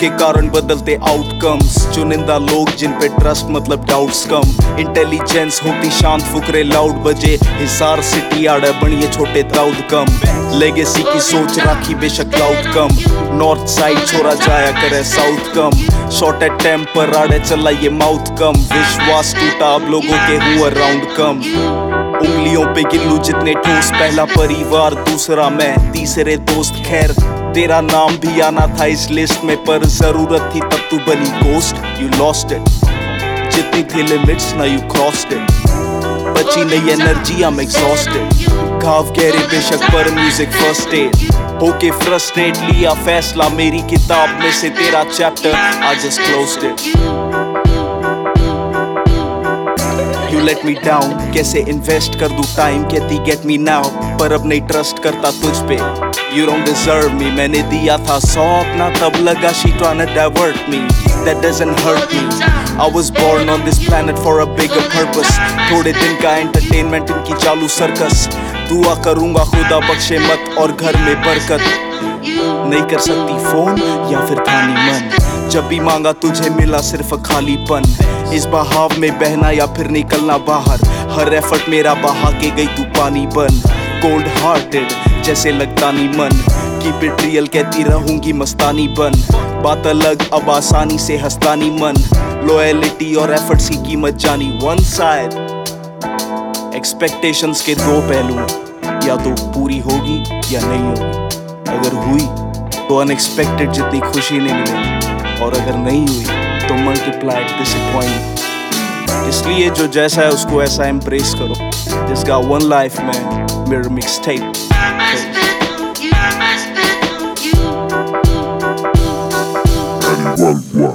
के कारण बदलते आउटकम्स, चुनिंदा लोग जिन पे ट्रस्ट मतलब डाउट्स कम। इंटेलिजेंस होती शांत फुकरे लाउड बजे, हिसार सिटी आड़े बनिए छोटे दाऊद कम। लेगेसी की सोच राखी बेशक क्लाउड कम, नॉर्थ साइड छोरा जाया करे साउथ कम। शॉर्ट एट टेम्पर आड़े चला ये माउथ कम, विश्वास टूटा अब लोगों के हुआ राउंड कम। उंगलियों पे गिल्लू जितने ठोस, पहला परिवार दूसरा मैं तीसरे दोस्त। खैर तेरा नाम भी आना था इस लिस्ट में, पर जरूरत थी तब तू बनी गोस्ट। यू लॉस्ट इट, जितनी थी लिमिट्स ना यू क्रॉस्ड इट। बची नहीं एनर्जी आई एम एग्जॉस्टेड, घाव गहरे बेशक पर म्यूजिक फर्स्ट एड। होके फ्रस्ट्रेट लिया फैसला, मेरी किताब में से तेरा chapter I just closed it. You let me down, कैसे इन्वेस्ट कर दूं टाइम, कहती get me now, पर अब नहीं ट्रस्ट करता तुझ पे। You don't deserve me, मैंने दिया था 100 अपना तब लगा she tryna divert me, that doesn't hurt me, I was born on this planet for a bigger purpose। थोड़े दिन का entertainment इनकी चालू सर्कस, दुआ करूंगा खुदा बख्शे मत और घर में बरकत। नहीं कर सकती फोन या फिर था नहीं मन, जब भी मांगा तुझे मिला सिर्फ खालीपन। इस बहाव में बहना या फिर निकलना बाहर, हर एफर्ट मेरा बहा के गई तू पानी बन। कोल्ड हार्टेड जैसे लगता नहीं मन, कीप इट रियल कहती रहूंगी मस्तानी बन। बात अलग अब आसानी से हंसता नहीं मन, लॉयलिटी और एफर्ट्स की कीमत जानी वन साइड। एक्सपेक्टेशंस के दो पहलू, या तो पूरी होगी या नहीं होगी। अगर हुई तो अनएक्सपेक्टेड जितनी खुशी नहीं मिलेगी, और अगर नहीं हुई तो मल्टीप्लाइड डिसअपॉइंटमेंट। इसलिए जो जैसा है उसको ऐसा एम्ब्रेस करो। जिसका वन लाइफ में मेरा मिक्स टेप। One.